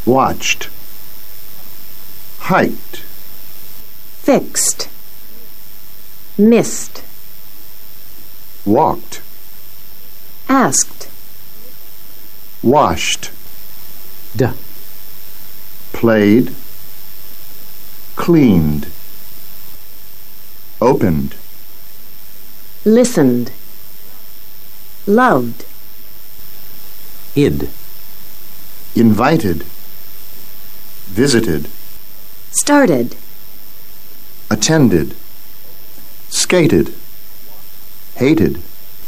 watched, hiked, fixed, missed, walked, asked, washed, D. played, cleaned, opened, listened, loved, Id. invited, visited, started, attended, skated, hated,